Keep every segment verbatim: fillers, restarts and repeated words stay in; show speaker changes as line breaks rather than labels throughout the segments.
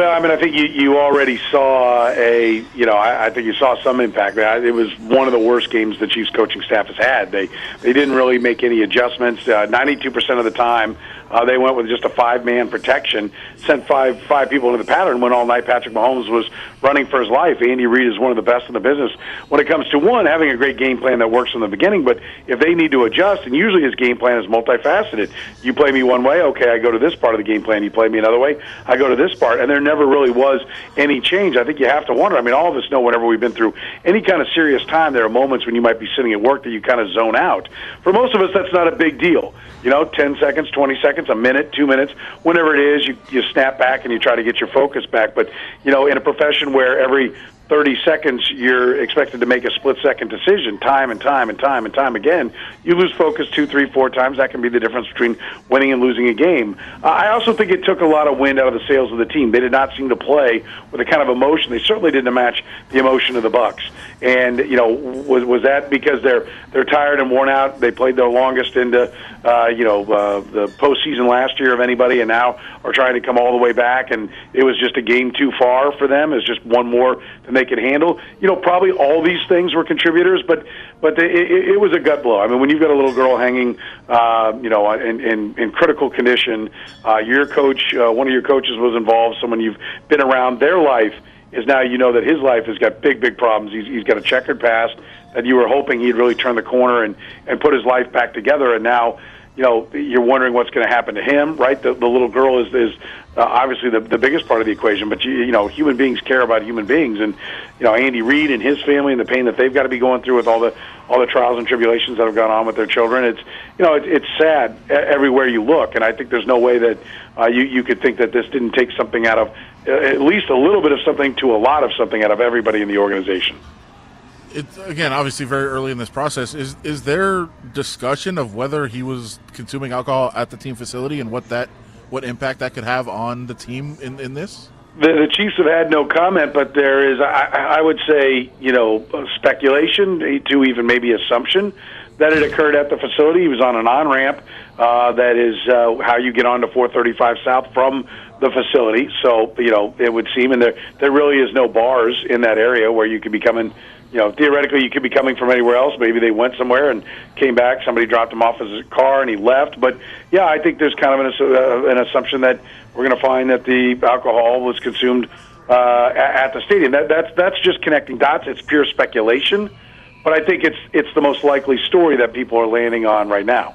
Well, I mean, I think you, you already saw a, you know, I, I think you saw some impact. It was one of the worst games the Chiefs coaching staff has had. They they didn't really make any adjustments. Uh, ninety-two percent of the time, uh, they went with just a five-man protection, sent five five people into the pattern, went all night. Patrick Mahomes was running for his life. Andy Reid is one of the best in the business when it comes to, one, having a great game plan that works from the beginning, but if they need to adjust, and usually his game plan is multifaceted. You play me one way, okay, I go to this part of the game plan. You play me another way, I go to this part. And there never really was any change. I think you have to wonder. I mean, all of us know whenever we've been through any kind of serious time, there are moments when you might be sitting at work that you kind of zone out. For most of us, that's not a big deal. You know, ten seconds, twenty seconds, a minute, two minutes, whenever it is, you, you snap back and you try to get your focus back. But, you know, in a profession where every thirty seconds you're expected to make a split-second decision time and time and time and time again, you lose focus two, three, four times. That can be the difference between winning and losing a game. Uh, I also think it took a lot of wind out of the sails of the team. They did not seem to play with the kind of emotion. They certainly didn't match the emotion of the Bucs. And, you know, was was that because they're they're tired and worn out? They played their longest into, uh, you know, uh, the postseason last year of anybody, and now are trying to come all the way back, and it was just a game too far for them. It's just one more than they could handle. You know, probably all these things were contributors, but but the, it, it was a gut blow. I mean, when you've got a little girl hanging, uh, you know, in, in, in critical condition, uh, your coach, uh, one of your coaches was involved, someone you've been around their life, is now you know that his life has got big, big problems. He's, he's got a checkered past that you were hoping he'd really turn the corner and, and put his life back together, and now, you know, you're wondering what's going to happen to him, right? The, the little girl is, is uh, obviously the, the biggest part of the equation, but, you, you know, human beings care about human beings, and, you know, Andy Reid and his family and the pain that they've got to be going through with all the all the trials and tribulations that have gone on with their children. It's, you know, it, it's sad everywhere you look, and I think there's no way that uh, you, you could think that this didn't take something out of, uh, at least a little bit of something to a lot of something out of everybody in the organization.
It's, again, obviously very early in this process. Is is there discussion of whether he was consuming alcohol at the team facility and what that what impact that could have on the team in, in this?
The, the Chiefs have had no comment, but there is, I, I would say, you know, speculation to even maybe assumption that it occurred at the facility. He was on an on-ramp. Uh, that is uh, how you get onto four thirty-five South from the facility. So, you know, it would seem, and there there really is no bars in that area where you could be coming. You know, theoretically, you could be coming from anywhere else. Maybe they went somewhere and came back. Somebody dropped him off his car and he left. But, yeah, I think there's kind of an, uh, an assumption that we're going to find that the alcohol was consumed uh, at the stadium. That, that's that's just connecting dots. It's pure speculation. But I think it's it's the most likely story that people are landing on right now.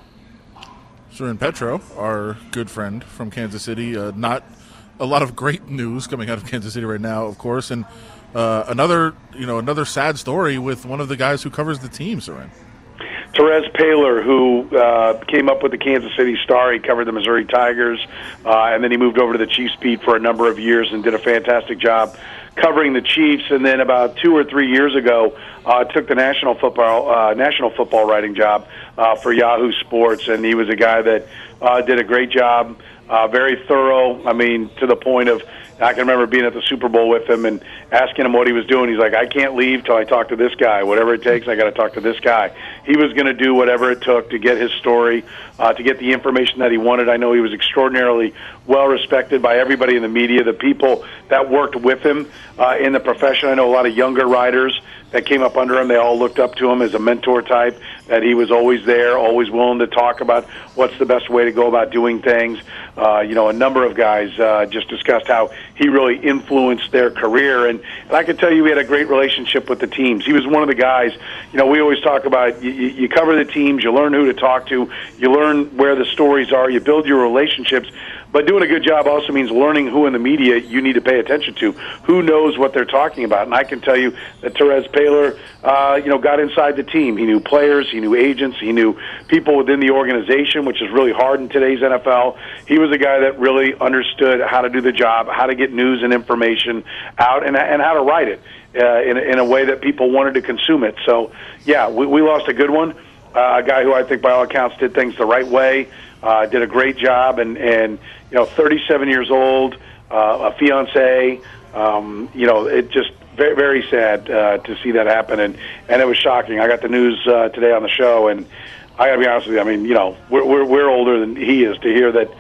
Soren Petro, our good friend from Kansas City, uh, not a lot of great news coming out of Kansas City right now, of course, and uh, another you know another sad story with one of the guys who covers the team, Soren.
Terez Paylor, who uh, came up with the Kansas City Star. He covered the Missouri Tigers, uh, and then he moved over to the Chiefs beat for a number of years and did a fantastic job covering the Chiefs. And then about two or three years ago, uh, took the national football uh, national football writing job uh, for Yahoo Sports, and he was a guy that uh, did a great job, uh, very thorough. I mean, to the point of, I can remember being at the Super Bowl with him and asking him what he was doing. He's like, I can't leave till I talk to this guy. Whatever it takes, I got to talk to this guy. He was going to do whatever it took to get his story, uh, to get the information that he wanted. I know he was extraordinarily well respected by everybody in the media, the people that worked with him uh, in the profession. I know a lot of younger writers that came up under him. They all looked up to him as a mentor type, that he was always there, always willing to talk about what's the best way to go about doing things. Uh, you know, a number of guys uh, just discussed how he really influenced their career. And, and I can tell you we had a great relationship with the teams. He was one of the guys, you know, we always talk about you, you cover the teams, you learn who to talk to, you learn where the stories are, you build your relationships. But doing a good job also means learning who in the media you need to pay attention to, who knows what they're talking about. And I can tell you that Terez Paylor, uh, you know, got inside the team. He knew players, he knew agents, he knew people within the organization, which is really hard in today's N F L. He was a guy that really understood how to do the job, how to get news and information out, and, and how to write it uh, in, in a way that people wanted to consume it. So, yeah, we, we lost a good one, uh, a guy who I think by all accounts did things the right way. Uh, did a great job, and, and you know, thirty-seven years old, uh, a fiance. Um, you know, it just very, very sad uh, to see that happen, and, and it was shocking. I got the news uh, today on the show, and I got to be honest with you. I mean, you know, we're, we're we're older than he is. To hear that,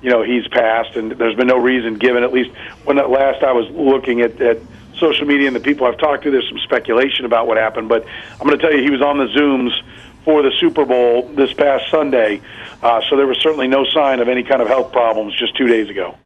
you know, he's passed, and there's been no reason given. At least when at last I was looking at, at social media and the people I've talked to, there's some speculation about what happened. But I'm going to tell you, he was on the Zooms for the Super Bowl this past Sunday, uh, so there was certainly no sign of any kind of health problems just two days ago.